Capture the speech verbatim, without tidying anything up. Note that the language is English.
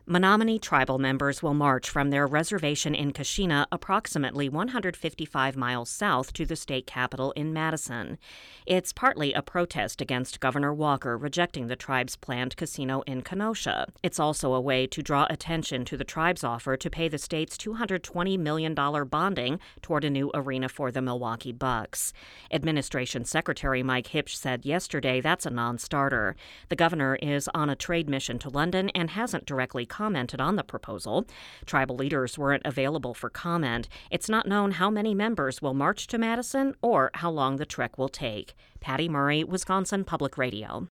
Menominee tribal members will march from their reservation in Kashina, approximately one hundred fifty-five miles south, to the state capital in Madison. It's partly a protest against Governor Walker rejecting the tribe's planned casino in Kenosha. It's also a way to draw attention to the tribe's offer to pay the state's two hundred twenty million dollars bonding toward a new arena for the Milwaukee Bucks. Administration Secretary Mike Hipsch said yesterday that's a non-starter. The governor is on a trade mission to London and hasn't directly commented on the proposal. Tribal leaders weren't available for comment. It's not known how many members will march to Madison or how long the trek will take. Patty Murray, Wisconsin Public Radio.